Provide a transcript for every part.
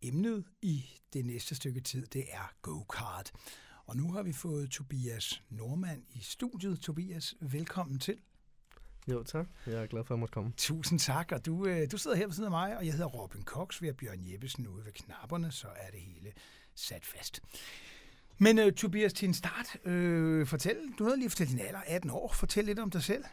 emnet i det næste stykke tid, det er go-kart. Og nu har vi fået Tobias Normand i studiet. Tobias, velkommen til. Jo, tak. Jeg er glad for, at jeg måtte komme. Tusind tak, og du sidder her ved siden af mig, og jeg hedder Robin Cox. Vi har Bjørn Jeppesen ude ved knapperne, så er det hele sat fast. Men Tobias, til en start, du nåede lige at fortælle din alder, 18 år. Fortæl lidt om dig selv.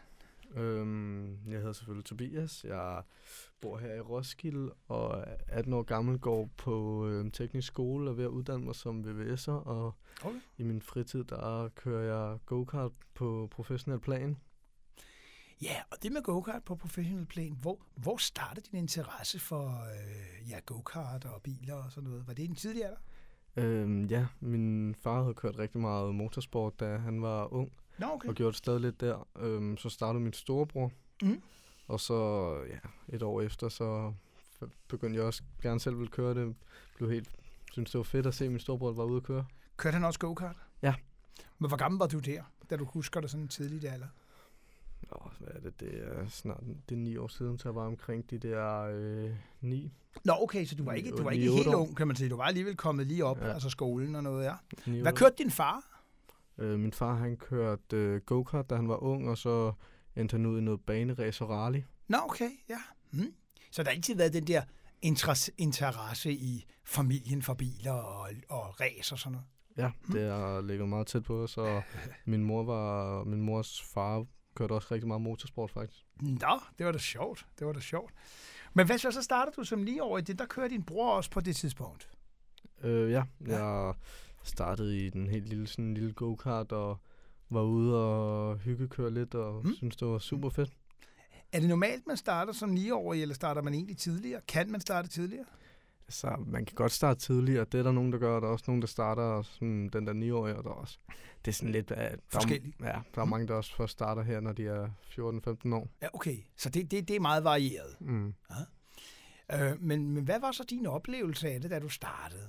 Jeg hedder selvfølgelig Tobias. Jeg bor her i Roskilde og er 18 år gammel, går på teknisk skole og er ved at uddanne mig som VVS'er. Og i min fritid, der kører jeg go-kart på professionel plan. Ja, og det med go-kart på professionel plan, hvor startede din interesse for go-kart og biler og sådan noget? Var det en tidlig alder? Ja, min far havde kørt rigtig meget motorsport, da han var ung. Nå, okay. Og gjorde det stadig lidt der. Så startede min storebror. Og så et år efter, så begyndte jeg også gerne selv ville køre det. Synes det var fedt at se, at min storebror var ude at køre. Kørte han også go-kart? Ja. Men hvor gammel var du der, da du husker det sådan tidligt alder? Hvad er det? Det er snart 9 år siden, så jeg var omkring de der 9. Nå, okay, så du var ikke helt ung, kan man sige. Du var alligevel kommet lige op, altså skolen og noget, ja. Hvad kørte din far? Min far, han kørte go-kart, da han var ung, og så endte han ud i noget baneræs og rally. Nå, okay, ja. Så der har altid været den der interesse i familien for biler og ræs og sådan noget? Ja, det har ligget meget tæt på os, og min mors far kørte også rigtig meget motorsport, faktisk. Nå, det var da sjovt. Men hvad så startede du som 9-årig? Der kørte din bror også på det tidspunkt? Ja, jeg startede i den helt lille go-kart og var ude og hyggekøre lidt og synes det var super fedt. Er det normalt, man starter som 9-årig, eller starter man egentlig tidligere? Kan man starte tidligere? Så man kan godt starte tidligere. Det er der nogen, der gør. Der er også nogen, der starter som den der 9-årige. Og der også. Det er sådan lidt forskelligt. Der er mange, der også først starter her, når de er 14-15 år. Ja, okay. Så det er meget varieret. Ja. Men hvad var så din oplevelse af det, da du startede?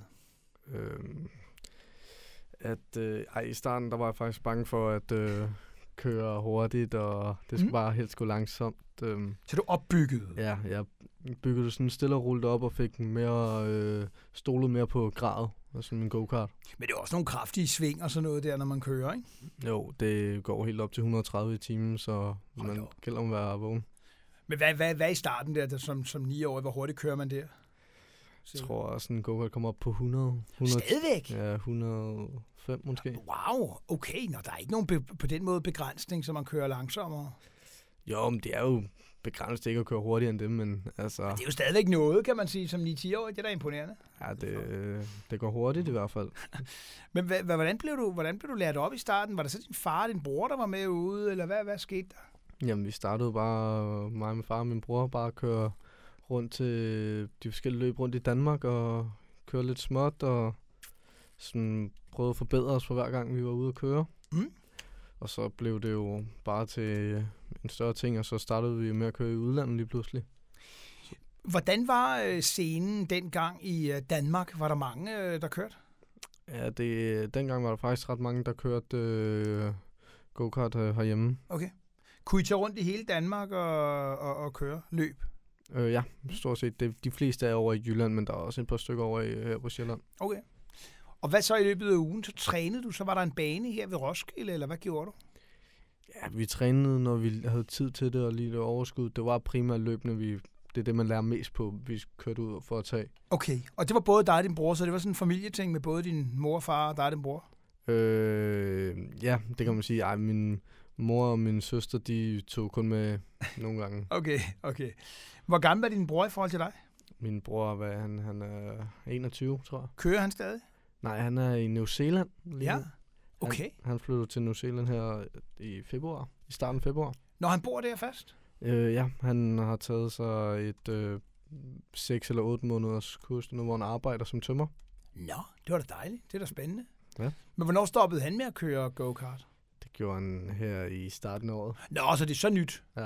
I starten, der var jeg faktisk bange for at køre hurtigt, og det skulle bare helst gå langsomt. Så du opbyggede? Ja, jeg byggede det sådan stille og rullet op og fik stolet mere på gradet, altså min go-kart. Men det er også nogle kraftige sving og sådan noget der, når man kører, ikke? Jo, det går helt op til 130 i timen, så man gælder om at være vågen. Men hvad i starten der, som 9-årig, hvor hurtigt kører man der? Jeg tror også, en go-kart kommer op på 100. Stadigvæk? Ja, 105 måske. Wow, okay. Nå, der er ikke nogen på den måde begrænsning, så man kører langsommere. Jo, men det er jo begrænset ikke at køre hurtigere end det, men altså... Men det er jo stadigvæk noget, kan man sige, som 9-10-årig. Det er da imponerende. Ja, det går hurtigt i hvert fald. Men hvordan blev du lært op i starten? Var det så din far og din bror, der var med ude, eller hvad skete der? Jamen, vi startede bare, mig, min far og min bror, bare at køre rundt til de forskellige løb rundt i Danmark og køre lidt småt og sådan prøve at forbedre os for hver gang, vi var ude at køre. Og så blev det jo bare til en større ting, og så startede vi med at køre i udlandet lige pludselig. Hvordan var scenen dengang i Danmark? Var der mange, der kørte? Ja, dengang var der faktisk ret mange, der kørte go-kart herhjemme. Okay. Kunne I tage rundt i hele Danmark og køre løb? Ja, stort set. De fleste er over i Jylland, men der er også et par stykker over på Sjælland. Okay. Og hvad så i løbet af ugen? Så trænede du? Så var der en bane her ved Roskilde, eller hvad gjorde du? Ja, vi trænede, når vi havde tid til det og lige det overskud. Det var primært løbende, det er det, man lærer mest på, vi kørte ud for at tage. Okay, og det var både dig og din bror, så det var sådan en familieting med både din mor og far og dig og din bror? Ja, det kan man sige. Ej, min mor og min søster, de tog kun med nogle gange. Okay. Hvor gammel er din bror i forhold til dig? Min bror, han er 21, tror jeg. Kører han stadig? Nej, han er i New Zealand. Ja, okay. Han flyttede til New Zealand her i starten af februar. Når han bor der fast? Ja, han har taget sig et 6 eller 8 måneders kurs, nu hvor han arbejder som tømrer. Nå, det var da dejligt. Det er da spændende. Ja. Men hvornår stoppede han med at køre go-kart? Det gjorde han her i starten af året. Nå, så det er så nyt. Ja.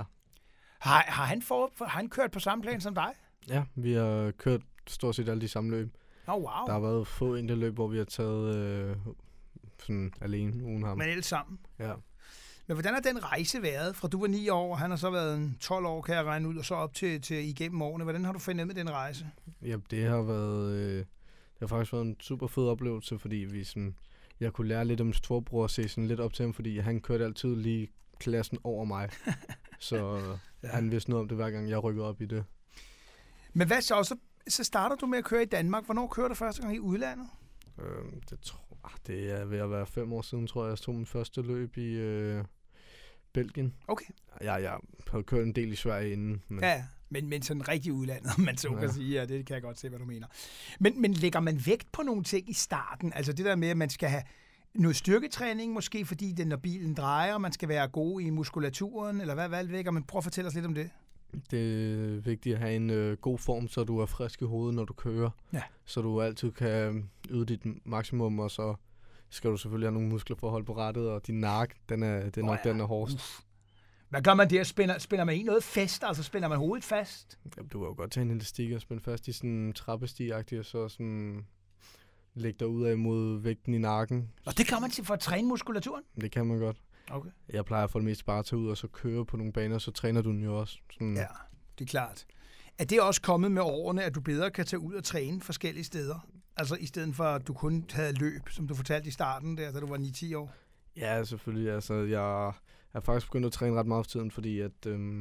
Har han kørt på samme plan som dig? Ja, vi har kørt stort set alle de samme løb. Oh, wow. Der har været få enkelte løb, hvor vi har taget sådan alene uden ham. Men alle sammen? Ja. Men hvordan har den rejse været, fra du var 9 år, og han har så været 12 år, kan jeg regne ud, og så op til igennem årene. Hvordan har du fundet med den rejse? Ja, det har faktisk været en super fed oplevelse, fordi jeg kunne lære lidt om min storebror og se sådan lidt op til ham, fordi han kørte altid lige klassen over mig. Så han vidste noget om det, hver gang jeg rykkede op i det. Men hvad så starter du med at køre i Danmark. Hvornår kører du første gang i udlandet? Det er ved at være 5 år siden, tror jeg tog min første løb i Belgien. Okay. Jeg havde kørt en del i Sverige inden. Men sådan rigtig udlandet, om man så kan sige. Ja, det kan jeg godt se, hvad du mener. Men lægger man vægt på nogle ting i starten? Altså det der med, at man skal have noget styrketræning, måske fordi når bilen drejer, man skal være god i muskulaturen, eller hvad vækker man? Prøv at fortælle os lidt om det. Det er vigtigt at have en god form, så du er frisk i hovedet, når du kører. Ja. Så du altid kan yde dit maksimum, og så skal du selvfølgelig have nogle muskler for at holde på rattet, og din nakke, den er hårdest. Hvad gør man der? Spænder man ikke noget fast? Altså spænder man hovedet fast? Jamen, du kan jo godt tage en elastik og spænde fast i sådan en trappestig-agtig, og så sådan lægge dig ud af mod vægten i nakken. Og det kan man for at træne muskulaturen? Det kan man godt. Okay. Jeg plejer for det meste bare at tage ud og så køre på nogle baner, så træner du den jo også. Sådan. Ja, det er klart. Er det også kommet med årene, at du bedre kan tage ud og træne forskellige steder? Altså i stedet for, at du kun havde løb, som du fortalte i starten, der, da du var 9-10 år? Ja, selvfølgelig. Altså, jeg er faktisk begyndt at træne ret meget for tiden, fordi at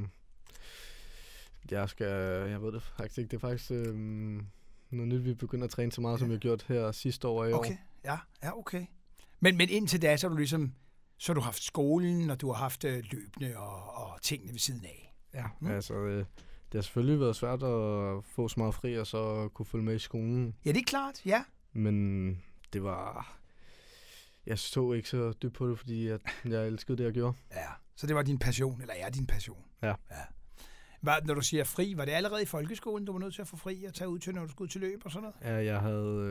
jeg ved det faktisk ikke, det er faktisk noget nyt, vi begynder at træne så meget, som vi har gjort her sidste år i år. Okay, ja, okay. Men indtil da, så har du ligesom, så har du haft skolen, og du har haft løbende og tingene ved siden af. Ja, altså det har selvfølgelig været svært at få så meget fri, og så kunne følge med i skolen. Ja, det er klart, ja. Men det var... Jeg så ikke så dybt på det, fordi jeg elskede det, jeg gjorde. Ja, så det var din passion, eller er din passion? Ja. Når du siger fri, var det allerede i folkeskolen, du var nødt til at få fri og tage ud til, når du skulle ud til løb og sådan noget? Ja, jeg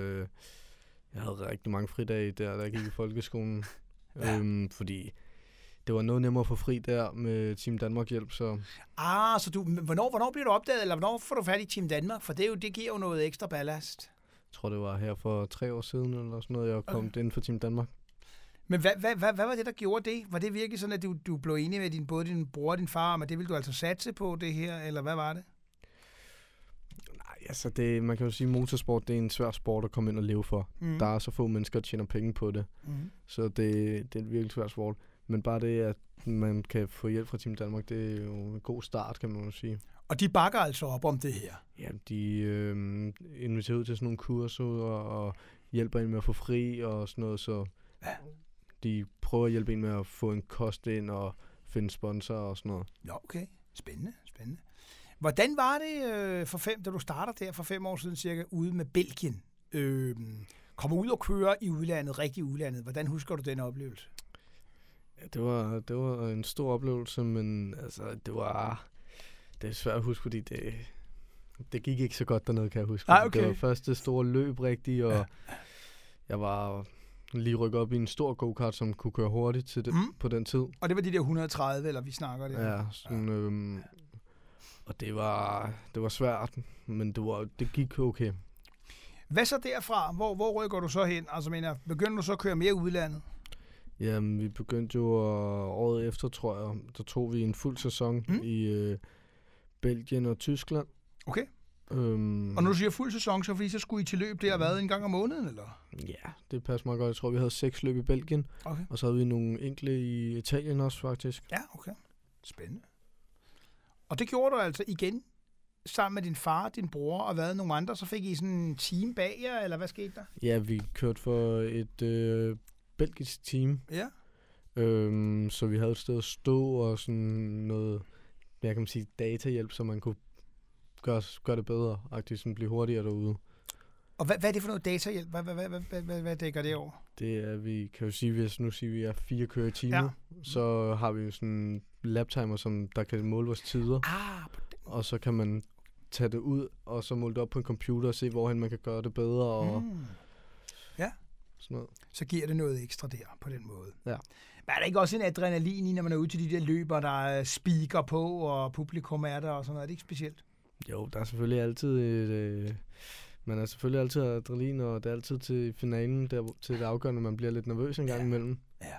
havde rigtig mange fridage der jeg gik i folkeskolen. Fordi det var noget nemmere at få fri der med Team Danmark hjælp, så... Så hvornår bliver du opdaget, eller hvornår får du fat i Team Danmark? For det giver jo noget ekstra ballast. Jeg tror, det var her for 3 år siden, eller sådan noget, jeg kom ind for Team Danmark. Men hvad var det, der gjorde det? Var det virkelig sådan, at du blev enig med både din bror og din far, men det ville du altså satse på det her, eller hvad var det? Nej, altså man kan jo sige, at motorsport, det er en svær sport at komme ind og leve for. Mm. Der er så få mennesker, der tjener penge på det. Mm. Så det er en virkelig svær sport. Men bare det, at man kan få hjælp fra Team Danmark, det er jo en god start, kan man jo sige. Og de bakker altså op om det her? Ja, de inviterer ud til sådan nogle kurser og hjælper en med at få fri og sådan noget, så de prøver at hjælpe en med at få en kost ind og finde sponsorer og sådan noget. Ja, okay. Spændende. Hvordan var det, da du starter der for 5 år siden cirka, ude med Belgien? Kommer ud og køre i udlandet, rigtig udlandet. Hvordan husker du den oplevelse? Ja, det var en stor oplevelse, men altså, det er svært at huske, fordi det gik ikke så godt dernede, kan jeg huske. Okay. Det var første store løb rigtigt, og jeg var lige rykket op i en stor go-kart, som kunne køre hurtigt til det, på den tid. Og det var de der 130, eller vi snakker det? Ja, sådan, og det var svært, men det gik okay. Hvad så derfra? Hvor rykker du så hen? Altså, begynder du så at køre mere udlandet? Jamen, vi begyndte jo året efter, tror jeg. Der tog vi en fuld sæson i Belgien og Tyskland. Okay. Og når du siger fuld sæson, så fordi så skulle I til løb der været en gang om måneden, eller? Ja, det passer meget godt. Jeg tror, vi havde 6 løb i Belgien. Okay. Og så havde vi nogle enkelte i Italien også, faktisk. Ja, okay. Spændende. Og det gjorde du altså igen sammen med din far, din bror og nogle andre, så fik I sådan en team bag jer, eller hvad skete der? Ja, vi kørte for et belgisk team. Ja. Så vi havde et sted at stå og sådan noget, jeg kan sige, datahjælp, så man kunne gøre det bedre, aktivt sådan blive hurtigere derude. Og hvad er det for noget datahjælp? Hvad dækker det over? Det er, vi kan jo sige, hvis vi er 4 kører i timen, så har vi jo sådan en laptimer, som der kan måle vores tider. Og så kan man tage det ud, og så måle det op på en computer og se, hvorhen man kan gøre det bedre. Og sådan noget. Så giver det noget ekstra der, på den måde. Ja. Men er der ikke også en adrenalin i, når man er ude til de der løber, der er speaker på, og publikum er der og sådan noget? Er det ikke specielt? Jo, der er selvfølgelig altid man er selvfølgelig altid adrenalin, og det er altid til finalen, til det afgørende, man bliver lidt nervøs en gang imellem.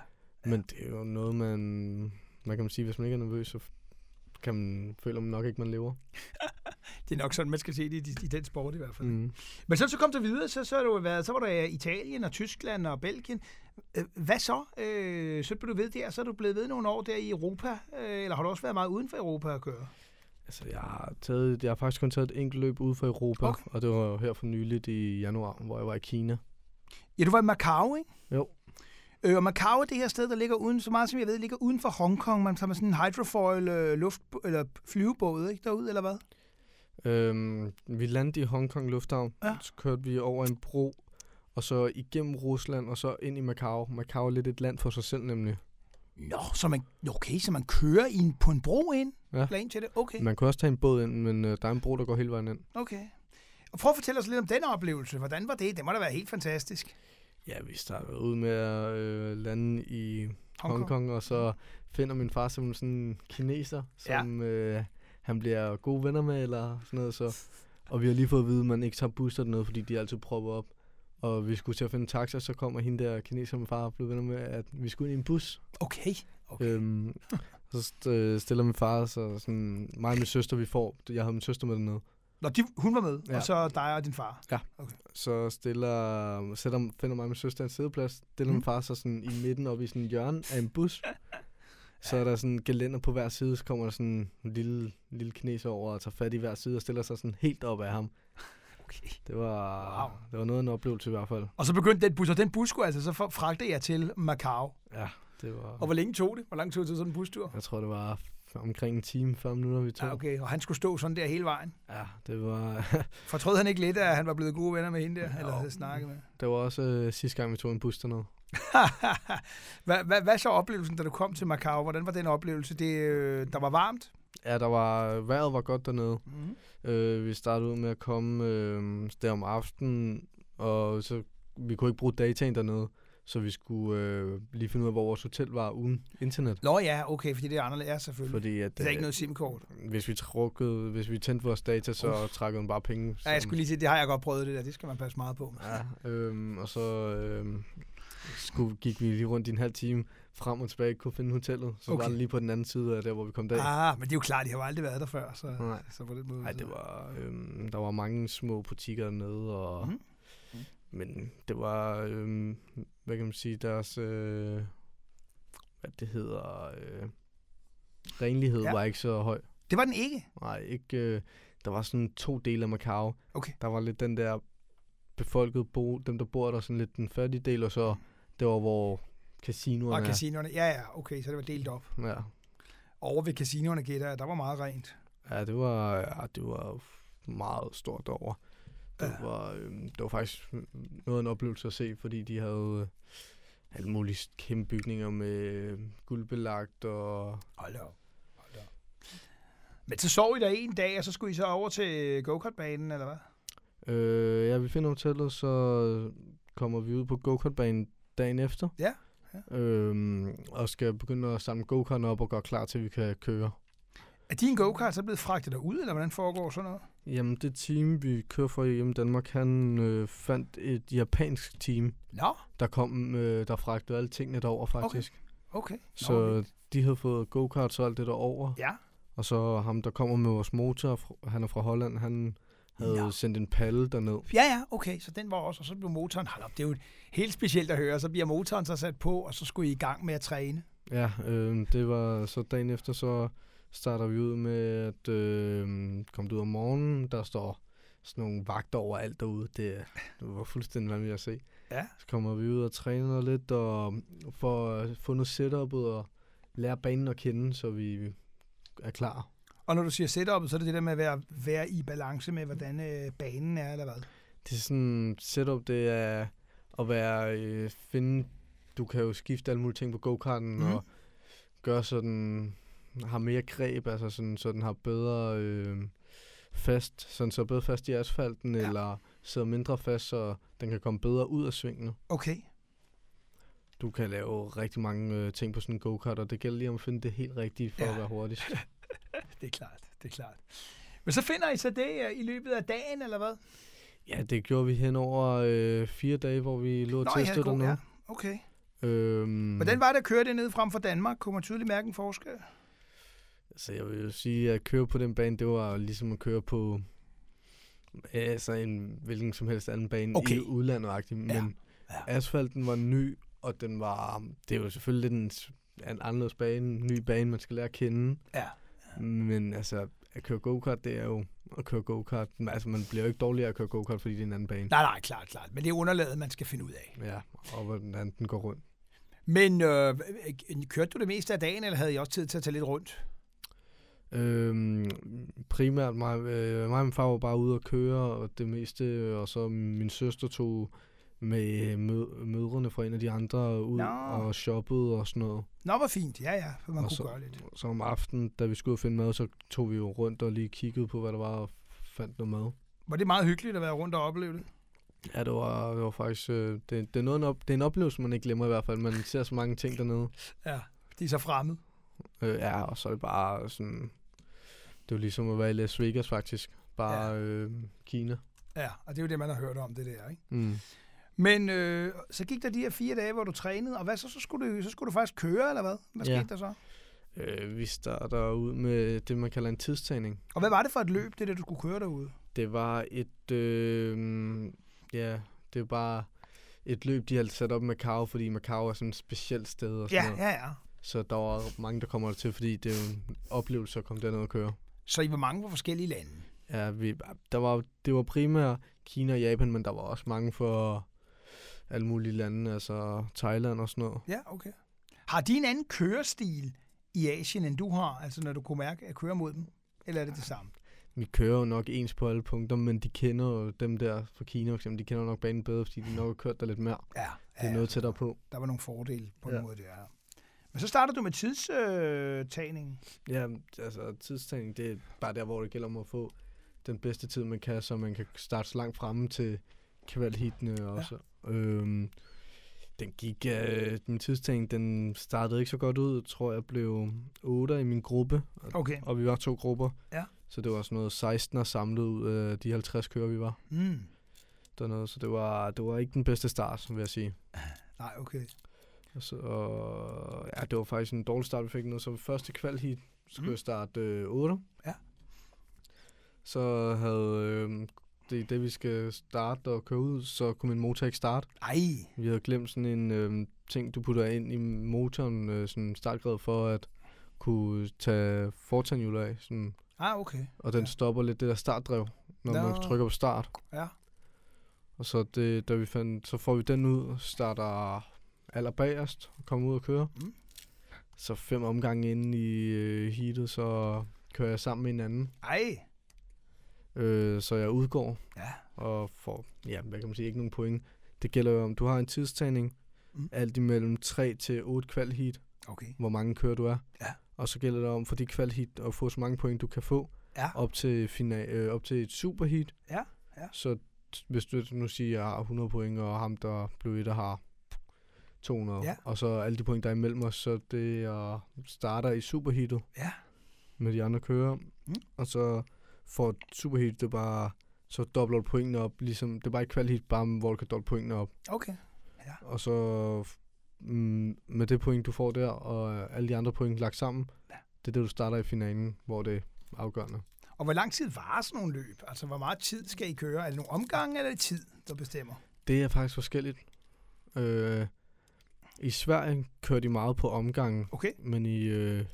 Men det er jo noget, man kan man sige, hvis man ikke er nervøs, så føler man nok ikke, man lever. Det er nok sådan, man skal se det i den sport i hvert fald. Mm. Men så kom du videre, så var der Italien og Tyskland og Belgien. Hvad så? Så blev du ved der, så er du blevet ved nogle år der i Europa, eller har du også været meget uden for Europa at køre? Altså, jeg har faktisk kun taget et enkelt løb ude for Europa, okay. Og det var her for nyligt i januar, hvor jeg var i Kina. Ja, du var i Macau, ikke? Jo. Og Macau er det her sted, der ligger uden, så meget som jeg ved, ligger uden for Hongkong. Man tager med sådan en hydrofoil eller flyvebåd, ikke, derud, eller hvad? Vi landede i Hongkong Lufthavn, så kørte vi over en bro, og så igennem Rusland, og så ind i Macau. Macau er lidt et land for sig selv, nemlig. Nå, så man kører på en bro ind? Ja. Ind til det? Okay. Man kan også tage en båd ind, men der er en bro, der går hele vejen ind. Okay. Og prøv at fortælle os lidt om den oplevelse. Hvordan var det? Det må da være helt fantastisk. Ja, vi startede ud med at lande i Hongkong, og så finder min far som sådan en kineser, som han bliver gode venner med, eller sådan noget. Så. Og vi har lige fået at vide, at man ikke tager bus eller noget, fordi de altid propper op. Og vi skulle til at finde en taxa, så kommer hende der kineser, min far, og blev venner med, at vi skulle ind i en bus. Okay. Så stiller min far så sådan, mig og min søster, jeg havde min søster med dernede. Nå, hun var med, og så dig og din far? Ja, okay. Så finder mig og min søster en sædeplads, stiller min far så sådan i midten op i sådan en hjørne af en bus. Så er der sådan gelænder på hver side, så kommer der sådan en lille kineser over og tager fat i hver side og stiller sig sådan helt op af ham. Okay. Det var noget af en oplevelse i hvert fald. Og så begyndte den bus, og den bus skulle altså så fragte jeg til Macau. Ja, det var... Og hvor længe tog det? Hvor lang tid tog det sådan en bustur? Jeg tror, det var omkring en time, 40 minutter, vi tog. Ja, okay. Og han skulle stå sådan der hele vejen? Ja, det var... Fortrød han ikke lidt, at han var blevet gode venner med hende der? Eller havde snakket med? Det var også sidste gang, vi tog en bus dernede. Hvad så oplevelsen, da du kom til Macau? Hvordan var den oplevelse? Der var varmt? Ja, vejret var godt dernede. Vi startede ud med at komme der om aftenen, og så vi kunne ikke bruge dataen dernede, så vi skulle lige finde ud af, hvor vores hotel var uden internet. Nå ja, okay, fordi det er anderledes, ja, selvfølgelig. Fordi at, det er ikke noget SIM-kort. Hvis vi tændte vores data, så trækkede den bare penge. Ja, jeg skulle lige sige, det har jeg godt prøvet det der, det skal man passe meget på. Ja, og så gik vi lige rundt i en halv time frem og tilbage, kunne finde hotellet. Så var det lige på den anden side af der, hvor vi kom der. Men det er jo klart, de har jo aldrig været der før. Så på den måde. Nej, det var, der var mange små butikker dernede, og, men det var, hvad kan man sige, deres, hvad det hedder, renlighed var ikke så høj. Det var den ikke? Nej, ikke. Der var sådan 2 dele af Macau. Okay. Der var lidt den der befolkede dem der bor der, sådan lidt den fattige del, og så det var, hvor casinoerne og casinoerne, ja, okay, så det var delt op. Ja. Over ved casinoerne gætter jeg, der var meget rent. Ja, det var meget stort over. Det var faktisk noget af en oplevelse at se, fordi de havde alle mulige kæmpe bygninger med guldbelagt og... Hold op. Men så sov I der en dag, og så skulle I så over til go-kartbanen, eller hvad? Ja, vi finder hotellet, så kommer vi ud på go-kartbanen dagen efter. Ja. Og skal begynde at samle go-karten op og gøre klar til, at vi kan køre. Er din go-kart så blevet fragtet derud, eller hvordan foregår sådan noget? Jamen, det team, vi kører for hjemme i Danmark, han fandt et japansk team, der kom, der fragtede alle tingene derover faktisk. Okay. Så de havde fået go-karts og alt det derover. Ja. Og så ham, der kommer med vores motor, han er fra Holland, han havde sendt en palle derned. Ja, okay, så den var også, og så blev motoren, det er jo helt specielt at høre, så bliver motoren så sat på, og så skulle I i gang med at træne. Ja, det var så dagen efter, så starter vi ud med at komme ud om morgenen, der står sådan nogle vagter over alt derude, det var fuldstændig vanvittigt at se. Ja. Så kommer vi ud og træner lidt, og får fundet setup'et og lære banen at kende, så vi er klar. Og når du siger setup'et, så er det det der med at være i balance med, hvordan banen er, eller hvad? Det er sådan, setup, det er at være, du kan jo skifte alle mulige ting på go-karten, og gøre sådan, har mere greb, altså sådan, så den har bedre fast, sådan så bedre fast i asfalten, eller sidder mindre fast, så den kan komme bedre ud af svingene. Okay. Du kan lave rigtig mange ting på sådan en go-kart, og det gælder lige om at finde det helt rigtige for at være hurtigst. Det er klart. Men så finder I så det i løbet af dagen, eller hvad? Ja, det gjorde vi hen over 4 dage, hvor vi lå og testede dernede. Ja. Okay. Hvordan var det at køre det ned frem for Danmark? Kunne man tydeligt mærke en forskel? Altså, jeg vil jo sige, at køre på den bane, det var ligesom at køre på en hvilken som helst anden bane i udlandet-agtigt. Men asfalten var ny, og det er jo selvfølgelig lidt en anderledes bane, en ny bane, man skal lære at kende. Ja. Men altså, at køre go-kart, det er jo at køre go-kart. Altså, man bliver jo ikke dårligere at køre go-kart, fordi det er en anden bane. Nej, klart. Men det er underlaget, man skal finde ud af. Ja, og hvordan den går rundt. Men kørte du det meste af dagen, eller havde I også tid til at tage lidt rundt? Primært mig og min far var bare ude at køre, og det meste, og så min søster tog med mødrene fra en af de andre ud og shoppede og sådan noget. Nå, hvor fint. Ja, for man kunne gøre lidt. Så om aftenen, da vi skulle ud og finde mad, så tog vi jo rundt og lige kiggede på, hvad der var, og fandt noget mad. Var det meget hyggeligt at være rundt og opleve det? Ja, det var faktisk... Det er en oplevelse, man ikke glemmer i hvert fald. Man ser så mange ting dernede. Ja, de er så fremmede. Ja, og så er det bare sådan... Det er jo ligesom at være i Las Vegas, faktisk. Bare Kina. Ja, og det er jo det, man har hørt om, det der, ikke? Mm. Men så gik der de her 4 dage, hvor du trænede, og hvad så skulle du faktisk køre, eller hvad? Hvad skete der så? Vi starter ud med det, man kalder en tidstagning. Og hvad var det for et løb, det der, du skulle køre derude? Det var det var bare et løb, de havde sat op i Macau, fordi Macau er sådan et specielt sted og sådan noget. Ja. Så der var mange, der kommer til, fordi det er jo en oplevelse at komme derned og køre. Så I var mange fra forskellige lande? Ja, det var primært Kina og Japan, men der var også mange fra alle mulige lande, altså Thailand og sådan noget. Ja, okay. Har de en anden kørestil i Asien, end du har, altså når du kunne mærke at køre mod dem? Eller er det det samme? Vi kører jo nok ens på alle punkter, men de kender jo dem der fra Kina, for eksempel, de kender nok banen bedre, fordi de nok har kørt der lidt mere. Ja. Det er noget tættere på. Der var nogle fordele på en måde, det er. Men så starter du med tidstagningen. Ja, altså tidstagning, det er bare der, hvor det gælder om at få den bedste tid, man kan, så man kan starte så langt fremme til kvalhitene også. Min tidstagning, den startede ikke så godt ud. Jeg tror, jeg blev 8 i min gruppe. Okay. Og vi var 2 grupper. Ja. Så det var sådan noget 16 samlet ud af de 50 kører, vi var. Dernede, så det var ikke den bedste start, vil jeg sige. Nej, okay. Det var faktisk en dårlig start, vi fik noget. Så første kvalhit skulle jeg starte 8. Ja. Så havde det vi skal starte og køre ud, så kunne min motor ikke starte. Ej. Vi havde glemt sådan en ting, du putter ind i motoren, sådan en startgrad for at kunne tage fortandhjul af. Sådan. Okay. Og den stopper lidt det der startdrev, når man trykker på start. Ja. Og så så får vi den ud og starter allerbagerst og kommer ud og kører. Så 5 omgange inde i heatet, så kører jeg sammen med en anden. Ej. Så jeg udgår og får, hvad kan man sige, ikke nogen point. Det gælder jo om, du har en tidstagning, alt imellem 3 til 8 kvalheat, hvor mange kører du er. Ja. Og så gælder det om for de kvalheat at få så mange point, du kan få op til et superheat. Ja. Så hvis du nu siger, at jeg har 100 point, og ham, der blev et, der har 200, og så alle de point, der er imellem os, så det starter i superheatet med de andre kører. Og så for superheat, det er bare, så dobler du pointene op, ligesom, det er bare ikke kvalheat, bare hvor du kan doble pointene op. Okay. Ja. Og så med det point, du får der, og alle de andre point lagt sammen, det er det, du starter i finalen, hvor det er afgørende. Og hvor lang tid varer sådan nogle løb? Altså, hvor meget tid skal I køre? Er det nogle omgange, eller er det tid, der bestemmer? Det er faktisk forskelligt. I Sverige kører de meget på omgangen, men i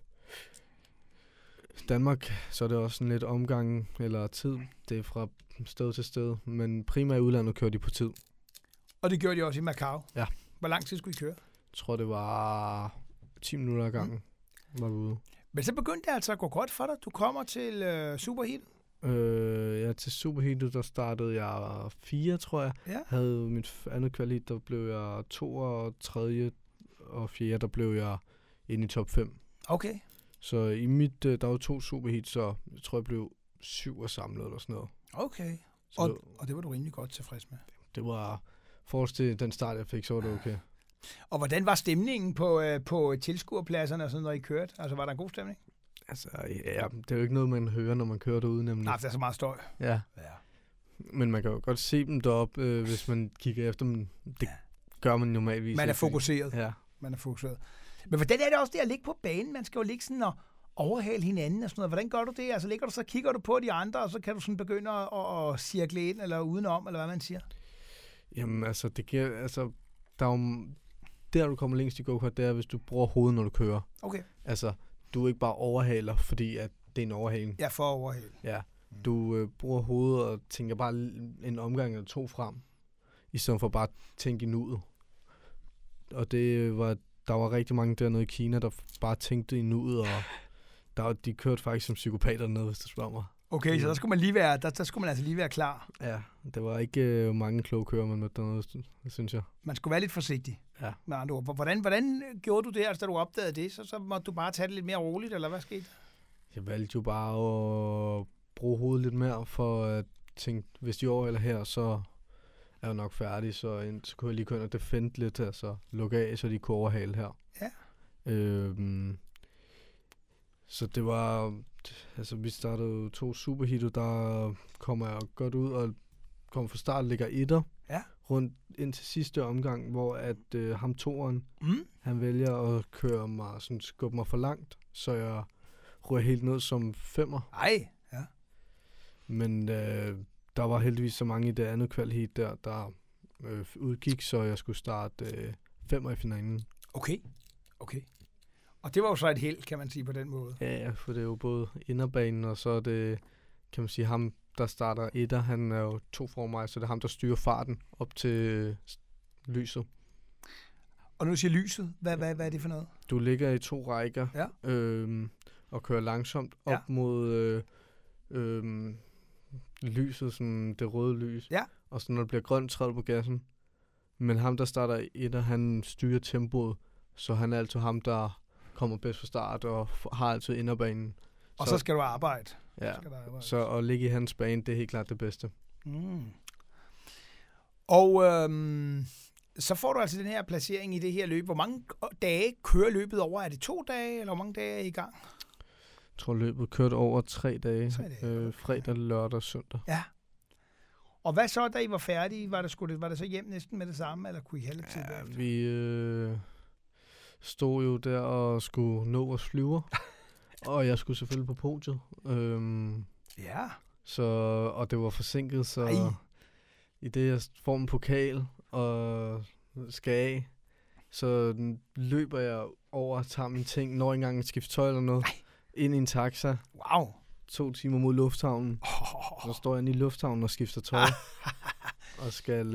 Danmark, så er det også sådan lidt omgangen eller tid. Det er fra sted til sted, men primært i udlandet kører de på tid. Og det gjorde de også i Macau? Ja. Hvor lang tid skulle I køre? Jeg tror, det var 10 minutter ad gangen, var vi ude. Men så begyndte det altså at gå godt for dig. Du kommer til Superheat. Til Superheat, der startede jeg 4, tror jeg. Ja. Havde mit andet kvalit, der blev jeg 2, og 3. og 4, der blev jeg inde i top 5. Okay. Så i mit, der var 2 Superheat, så jeg tror, jeg blev 7 samlet eller sådan noget. Okay. Og det var du rimelig godt tilfreds med? Det var, forhold til den start, jeg fik, så var det okay. Og hvordan var stemningen på tilskuerpladserne, sådan, når I kørte? Altså, var der en god stemning? Altså, ja, det er jo ikke noget, man hører, når man kører derude, nemlig. Nej, det er så meget støj. Ja. Men man kan jo godt se dem deroppe, hvis man kigger efter dem. gør man normalvis. Man er fokuseret. Ja. Man er fokuseret. Men hvordan er det også det at ligge på banen? Man skal jo ligge sådan og overhale hinanden og sådan noget. Hvordan gør du det? Altså ligger du så, kigger du på de andre, og så kan du sådan begynde at cirkle ind, eller udenom, eller hvad man siger? Jamen, altså, det giver, altså, der er jo, der du kommer længst i go-kart, det er, hvis du bruger hovedet, når du kører. Okay. Altså, du ikke bare overhaler, fordi at det er en overhaling. Ja, for at overhale. Ja. Du bruger hovedet og tænker bare en omgang eller to frem, i stedet for bare at tænke i nuet. Og der var rigtig mange dernede i Kina, der bare tænkte i nuet, og de kørte faktisk som psykopater dernede, hvis du spørger mig. Okay, så der skulle man lige være, der skulle man altså lige være klar. Ja, det var ikke mange kloge kører, man mødte dernede, synes jeg. Man skulle være lidt forsigtig. Ja. Med andre ord. Hvordan gjorde du det, altså da du opdagede det? Så måtte du bare tage det lidt mere roligt, eller hvad skete? Jeg valgte jo bare at bruge hovedet lidt mere, for at tænke, hvis de overhælder her, så er jeg nok færdig, så kunne jeg lige køre og defend lidt, altså lukke af, så de kunne overhale her. Ja. Så det var, altså vi startede 2 superhitter, der kommer jeg godt ud, og kom fra start, ligger etter, rundt ind til sidste omgang, hvor at ham toeren, han vælger at køre mig, sådan skubbe mig for langt, så jeg rører helt ned som 5'er. Ej, ja. Men der var heldigvis så mange i det andet kvalheat der udgik, så jeg skulle starte 5'er i finalen. Okay. Og det var jo så et held, kan man sige på den måde. Ja, for det er jo både inderbanen, og så er det, kan man sige, ham, der starter etter, han er jo 2 for mig, så det er ham, der styrer farten op til lyset. Og nu siger lyset, hvad er det for noget? Du ligger i 2 rækker, og kører langsomt op mod lyset, sådan det røde lys. Ja. Og så når det bliver grønt, træder du på gassen. Men ham, der starter etter, han styrer tempoet, så han er altid ham, der kommer bedst fra start og har altid inderbanen. Og så skal du arbejde. Ja, så at ligge i hans bane, det er helt klart det bedste. Og så får du altså den her placering i det her løb. Hvor mange dage kører løbet over? Er det 2 dage, eller hvor mange dage er I gang? Jeg tror, løbet kørte over 3 dage. Fredag, lørdag og søndag. Ja. Og hvad så, da I var færdige? Var det så hjem næsten med det samme, eller kunne I have lidt tid derefter? Vi stod jo der og skulle nå vores flyver. Og jeg skulle selvfølgelig på podiet. Ja. Og det var forsinket, så i det jeg får en pokal og skal af, så løber jeg over og tager mine ting, når engang at skifte tøj eller noget, ind i en taxa. Wow. 2 timer mod lufthavnen. Så står jeg inde i lufthavnen og skifter tøj. Og skal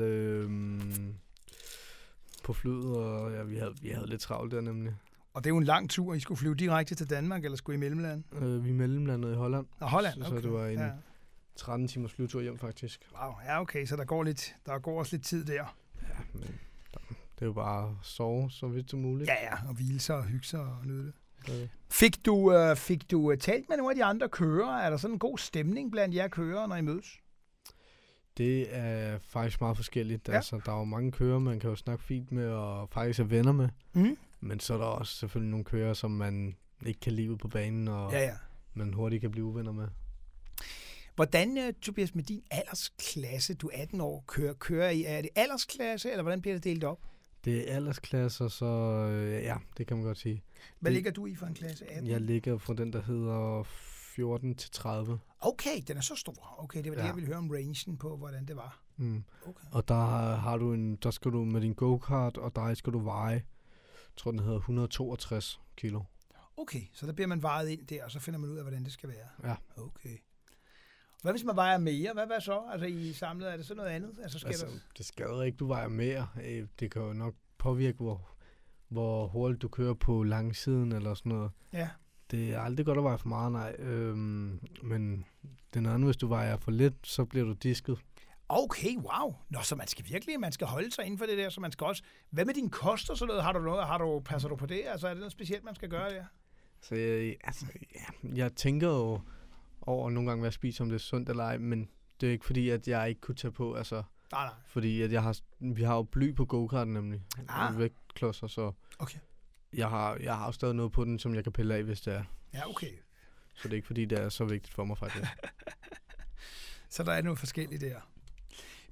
på flyet, og ja, vi havde lidt travlt der nemlig. Og det er jo en lang tur. I skulle flyve direkte til Danmark, eller skulle I mellemland? Vi mellemlandede i Holland. Holland, okay. Så det var en 13 timers flyvetur hjem, faktisk. Wow, ja okay, så der går også lidt tid der. Ja, men det er jo bare at sove så vidt som muligt. Ja, og hvile sig og hygge sig og nyde det. Fik du talt med nogle af de andre kørere? Er der sådan en god stemning blandt jer kørere, når I mødes? Det er faktisk meget forskelligt. Ja. Altså, der er jo mange kører, man kan jo snakke fint med og faktisk er venner med. Men så er der også selvfølgelig nogle kører, som man ikke kan lide på banen, og man hurtigt kan blive uvenner med. Hvordan, Tobias, med din aldersklasse, du er 18 år, kører I? Er det aldersklasse, eller hvordan bliver det delt op? Det er aldersklasser, så ja, det kan man godt sige. Hvad ligger du i for en klasse? 18? Jeg ligger fra den, der hedder 14 til 30. Okay, den er så stor. Okay, det var det, jeg ville høre om rangen på, hvordan det var. Okay. Og der skal du med din go-kart, og der skal du veje, jeg tror, den hedder 162 kilo. Okay, så der bliver man vejet ind der, og så finder man ud af, hvordan det skal være. Ja. Okay. Hvad hvis man vejer mere? Hvad så? Altså i samlet, er det så noget andet? Altså, det skal jo ikke, du vejer mere. Det kan jo nok påvirke, hvor hurtigt du kører på langsiden eller sådan noget. Ja. Det er aldrig godt at veje for meget, nej. Men det er andet, hvis du vejer for lidt, så bliver du disket. Okay, wow. Nå, så man skal holde sig inden for det der, så man skal også... Hvad med din kost og sådan noget? Passer du på det? Altså, er det noget specielt, man skal gøre der? Så jeg tænker jo over nogle gange, hvad jeg spiser, om det er sundt eller ej, men det er ikke fordi, at jeg ikke kunne tage på, altså... Nej. Fordi at vi har jo bly på go-karten nemlig. Vægtklodser, så... Okay. Jeg har jo stadig noget på den, som jeg kan pille af, hvis det er. Ja, okay. Så det er ikke fordi, det er så vigtigt for mig, faktisk. Så der er noget forskelligt der.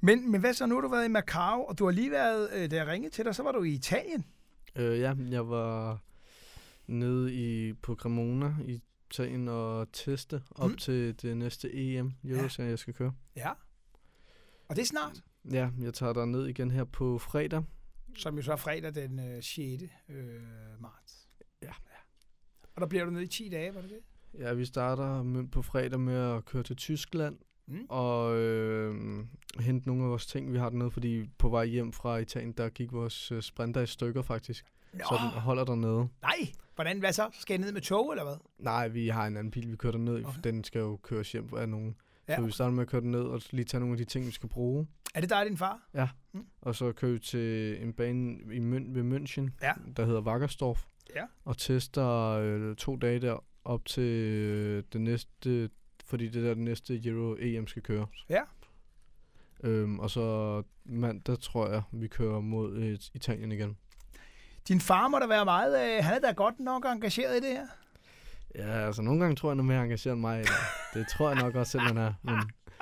Men hvad så, nu har du været i Macau, og du har lige været, da jeg ringede til dig, så var du i Italien. Ja, jeg var nede på Cremona i Italien og teste op til det næste EM, jeg skal køre. Ja, og det er snart. Ja, jeg tager der ned igen her på fredag. Som jo så er fredag den 6. marts. Ja. Og der bliver du nede i 10 dage, var det det? Ja, vi starter på fredag med at køre til Tyskland og hente nogle af vores ting, vi har dernede, fordi på vej hjem fra Italien, der gik vores sprinter i stykker faktisk. Nå. Så den holder dernede. Nej, hvordan, hvad så? Skal jeg ned med tog, eller hvad? Nej, vi har en anden bil, vi kører derned i, for den skal jo køres hjem af nogen. Ja. Så vi starter med at køre den ned og lige tage nogle af de ting, vi skal bruge. Er det dig og din far? Ja, og så kører vi til en bane ved München, der hedder Wackersdorf, og tester 2 dage der op til det næste, fordi det der det næste Euro EM skal køre. Ja. Og så mandag, tror jeg, vi kører mod Italien igen. Din far må da være meget, han er da godt nok engageret i det her. Ja, altså nogle gange tror jeg, han er mere engageret end mig. Det tror jeg nok også selv, han er. Men...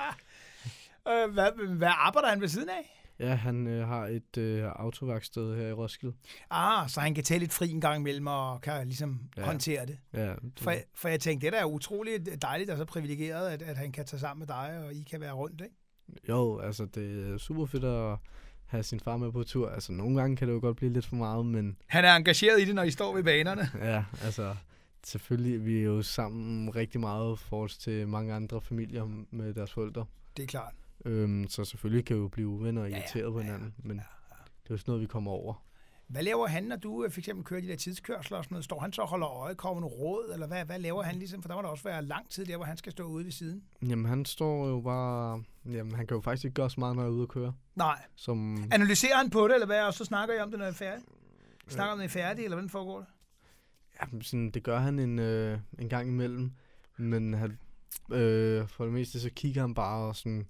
Hvad arbejder han ved siden af? Ja, han har et autoværksted her i Roskilde. Så han kan tage lidt fri en gang imellem og kan ligesom håndtere det. Ja. For jeg tænkte, det er da utroligt dejligt og så privilegeret, at han kan tage sammen med dig, og I kan være rundt, ikke? Jo, altså det er super fedt at have sin far med på tur. Altså nogle gange kan det jo godt blive lidt for meget, men... Han er engageret i det, når I står ved banerne. Ja, altså selvfølgelig, vi er jo sammen rigtig meget i forhold til mange andre familier med deres forældre. Det er klart. Så selvfølgelig kan vi jo blive uvenner og irriteret på hinanden, men det er jo sådan noget, vi kommer over. Hvad laver han, når du for eksempel kører de der tidskørsler og sådan noget? Står han så og holder øje, kommer nogle råd, eller hvad laver han ligesom? For der må der også være lang tid der, hvor han skal stå ude ved siden. Jamen han står jo bare... Jamen han kan jo faktisk ikke gøre så meget, når jeg er ude at køre. Nej. Analyserer han på det, eller hvad? Og så snakker I om det, når I er færdig? Snakker om det er færdigt, eller hvordan foregår det? Ja, sådan, det gør han en gang imellem. Men han, for det meste, så kigger han bare og sådan...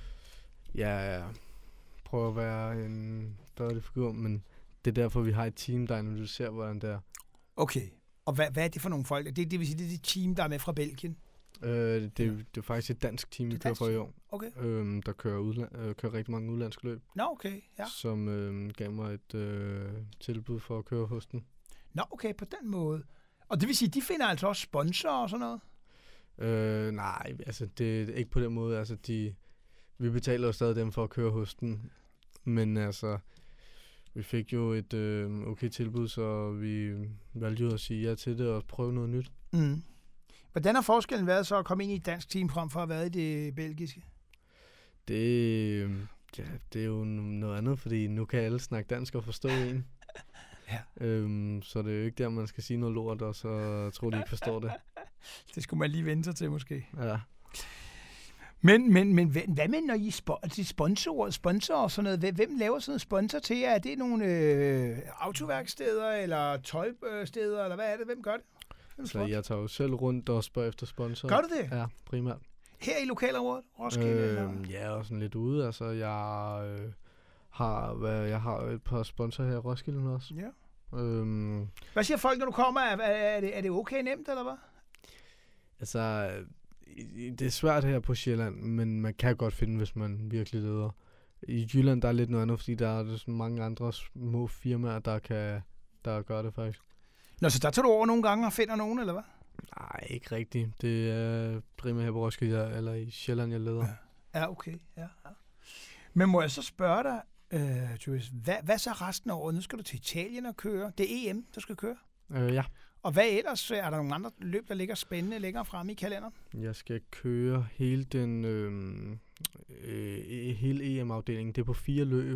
Ja, prøver at være en dårlig figur, men det er derfor, vi har et team, der analyserer, hvordan det er. Okay. Og hvad er det for nogle folk? Det vil sige, det er det team, der er med fra Belgien? Det er faktisk et dansk team, vi kører for i år. Okay. Der kører rigtig mange udlandske løb. Nå, okay. Ja. Som gav mig et tilbud for at køre hos den. Nå, okay, på den måde. Og det vil sige, de finder altså også sponsorer og sådan noget? Nej, altså det er ikke på den måde. Altså vi betaler jo stadig dem for at køre hos den. Men altså, vi fik jo et okay tilbud, så vi valgte jo at sige ja til det og prøve noget nyt. Mm. Hvordan har forskellen været så at komme ind i et dansk team frem for at have været i det belgiske? Det er jo noget andet, fordi nu kan alle snakke dansk og forstå en. Ja. Så det er jo ikke der, man skal sige noget lort, og så tror de ikke forstår det. Det skulle man lige vente sig til, måske. Ja. Men hvad med, når I sponsorer og sådan noget? Hvem laver sådan en sponsor til jer? Er det nogle autoværksteder eller tøjsteder, eller hvad er det? Hvem gør det? Så jeg tager jo selv rundt og spørger efter sponsorer. Gør du det? Ja, primært. Her i lokalområdet? Roskilde? Ja, og sådan lidt ude. Altså, jeg har et par sponsorer her i Roskilde også. Ja. Hvad siger folk, når du kommer? Er det okay nemt, eller hvad? Altså, det er svært her på Sjælland, men man kan godt finde, hvis man virkelig leder. I Jylland, der er lidt noget andet, fordi der er sådan mange andre små firmaer, der gør det faktisk. Nå, så der tager du over nogle gange og finder nogen, eller hvad? Nej, ikke rigtigt. Det er primært her på Roskilde, eller i Sjælland, jeg leder. Ja, okay. Ja. Men må jeg så spørge dig, Julius, hvad så resten af året? Nu skal du til Italien og køre. Det er EM, du skal køre? Ja. Og hvad ellers? Er der nogle andre løb, der ligger spændende længere fremme i kalenderen? Jeg skal køre hele hele EM-afdelingen. Det er på 4 løb.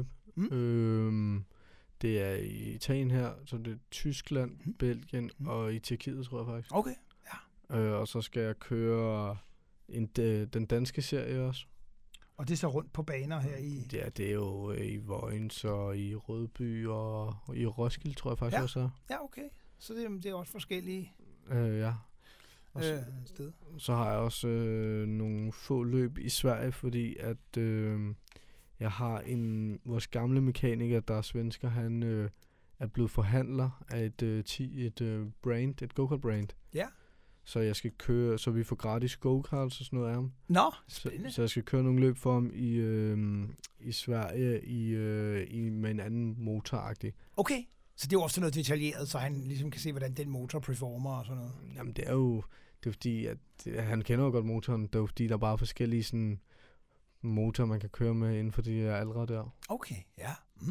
Det er i Italien her, så det er Tyskland, Belgien og i Tjekkiet, tror jeg faktisk. Okay, ja. Og så skal jeg køre den danske serie også. Og det er så rundt på baner her i... Ja, det er jo i Vojens og i Rødby og i Roskilde, tror jeg faktisk også. Ja, okay. Så det er også forskellige ja. steder. Så har jeg også nogle få løb i Sverige, fordi at jeg har vores gamle mekaniker, der er svensker, han er blevet forhandler af et go-kart brand. Ja. så vi får gratis go-karts og sådan noget af ham. Nå, spændende. Så jeg skal køre nogle løb for ham i Sverige med en anden motoragtig. Okay, så det er jo også noget detaljeret, så han ligesom kan se, hvordan den motor performer og sådan noget. Jamen det er fordi, at han kender jo godt motoren. Det er jo fordi, der er bare forskellige sådan motorer, man kan køre med inden for de aldre der. Okay, ja.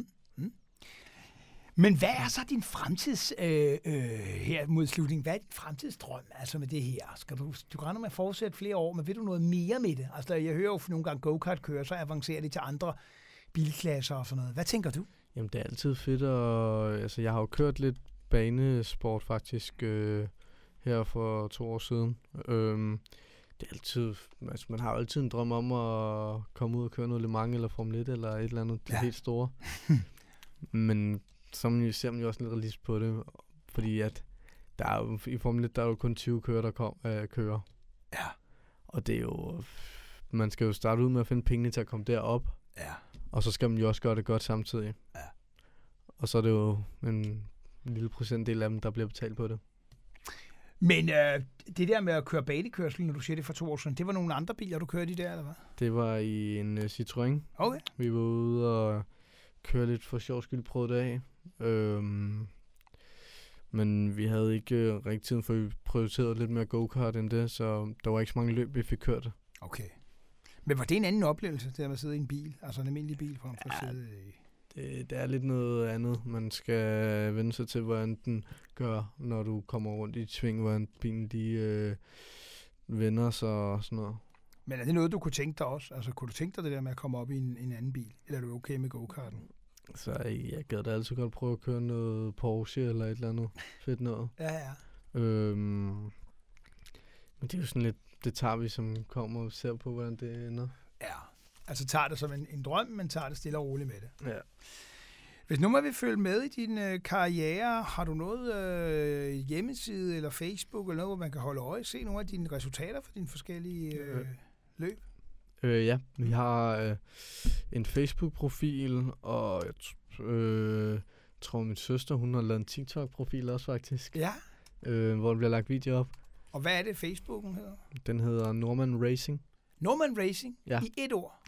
Men hvad er så din fremtids, her mod slutningen, hvad er din fremtidsdrøm altså med det her? Skal du regner med at fortsætte flere år, men vil du noget mere med det? Altså jeg hører jo nogle gange go-kart kører, så avancerer det til andre bilklasser og sådan noget. Hvad tænker du? Jamen det er altid fedt, og altså jeg har jo kørt lidt banesport faktisk her for 2 år siden. Det er altid, altså man har jo altid en drøm om at komme ud og køre noget Le Mans eller Formel 1 eller et eller andet helt store. Men så ser man jo også lidt realist på det, fordi at der er jo, i Formel 1 der er jo kun 20 kører, der kører. Ja. Og det er jo, man skal jo starte ud med at finde pengene til at komme derop. Ja. Og så skal man jo også gøre det godt samtidig. Ja. Og så er det jo en lille procentdel af dem, der bliver betalt på det. Men det der med at køre banekørsel, når du siger det for 2 år siden, det var nogle andre biler, du kørte i der, eller hvad? Det var i en Citroën. Okay. Vi var ude og køre lidt for sjov skyld, prøvede det af. Men vi havde ikke rigtig tid, for vi prioriterede lidt mere go-kart end det, så der var ikke så mange løb, vi fik kørt. Okay. Men var det en anden oplevelse, det at sidde i en bil? Altså en almindelig bil frem for at sidde i... Det er lidt noget andet. Man skal vende sig til, hvordan den gør, når du kommer rundt i et sving, hvordan bilen lige vender sig og sådan noget. Men er det noget, du kunne tænke dig også? Altså kunne du tænke dig det der med at komme op i en anden bil? Eller er du okay med go-karten? Så jeg gad da altid godt prøve at køre noget Porsche eller et eller andet fedt noget. Ja. Men det er jo sådan lidt, det tager vi som kommer og ser på, hvordan det ender. Ja, altså tager det som en drøm, men tager det stille og roligt med det. Ja. Hvis nu man vil følge med i din karriere, har du noget hjemmeside eller Facebook eller noget, hvor man kan holde øje, se nogle af dine resultater for dine forskellige løb? Ja, vi har en Facebook-profil, og jeg tror min søster, hun har lavet en TikTok-profil også faktisk. Ja. Hvor der bliver lagt video op. Og hvad er det, Facebooken hedder? Den hedder Norman Racing. Norman Racing? Ja. I et ord?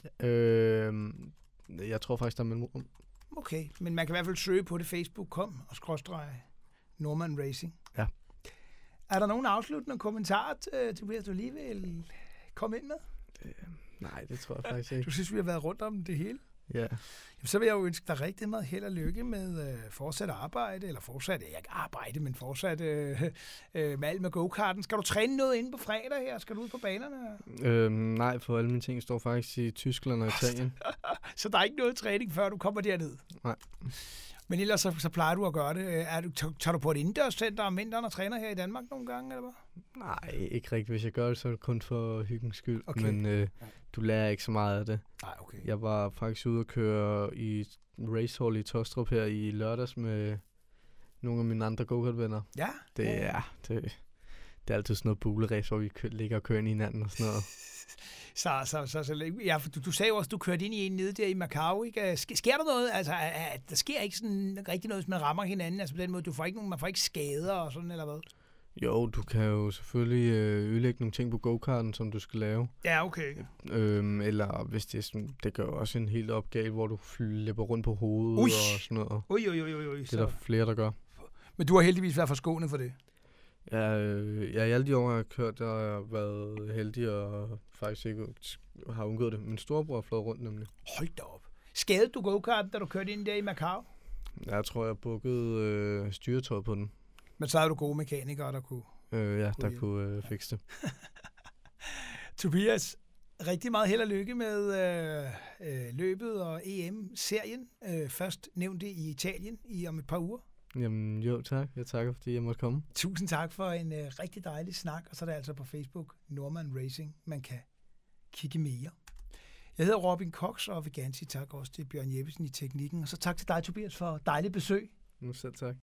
Jeg tror faktisk, der er mellemrum. Okay, men man kan i hvert fald søge på det Facebook.com og skråstrege Norman Racing. Ja. Er der nogen afsluttende kommentarer, Tobias, du lige vil komme ind med? Nej, det tror jeg faktisk ikke. Du synes, vi har været rundt om det hele? Ja. Jamen, så vil jeg jo ønske dig rigtig meget held og lykke med fortsat arbejde, eller fortsat, ikke arbejde, men fortsat med alt med go-karten. Skal du træne noget inde på fredag her? Skal du ud på banerne? Nej, for alle mine ting står faktisk i Tyskland og Italien. Så der er ikke noget træning, før du kommer derned? Nej. Men ellers så plejer du at gøre det. Tager du på et indendørscenter om vinteren og træner her i Danmark nogle gange, eller hvad? Nej, ikke rigtigt. Hvis jeg gør det, så er det kun for hyggens skyld. Okay. Men du lærer ikke så meget af det. Nej, okay. Jeg var faktisk ude og køre i racehall i Tostrup her i lørdags med nogle af mine andre go-kart-venner. Ja? Det er altid sådan noget buleræs, hvor vi ligger og kører ind i hinanden og sådan noget. Ja, for du sagde jo også, du kørte ind i en nede der i Macau, ikke? Sker der noget? Altså, der sker ikke sådan rigtig noget, hvis man rammer hinanden, altså på den måde, man får ikke skader og sådan, eller hvad? Jo, du kan jo selvfølgelig ødelægge nogle ting på go-karten, som du skal lave. Ja, okay. Eller hvis det er sådan, det gør også en helt opgave, hvor du flipper rundt på hovedet og sådan noget. Ui. Det er der flere, der gør. Men du har heldigvis været forskånet for det? Ja, i alle de år, jeg har kørt, der har jeg været heldig og faktisk ikke har undgået det. Min storebror har flået rundt nemlig. Hold da op. Skadede du go-karten, da du kørte ind der i Macau? Jeg tror, jeg bukkede styretøjet på den. Men så havde du gode mekanikere, der kunne... Der kunne fikse det. Tobias, rigtig meget held og lykke med løbet og EM-serien. Først nævnt det i Italien om et par uger. Jamen jo, tak. Jeg takker, fordi jeg måtte komme. Tusind tak for en rigtig dejlig snak. Og så er det altså på Facebook, Norman Racing, man kan kigge mere. Jeg hedder Robin Cox, og vil gerne sige tak også til Bjørn Jeppesen i teknikken. Og så tak til dig, Tobias, for dejligt besøg. Nu selv tak.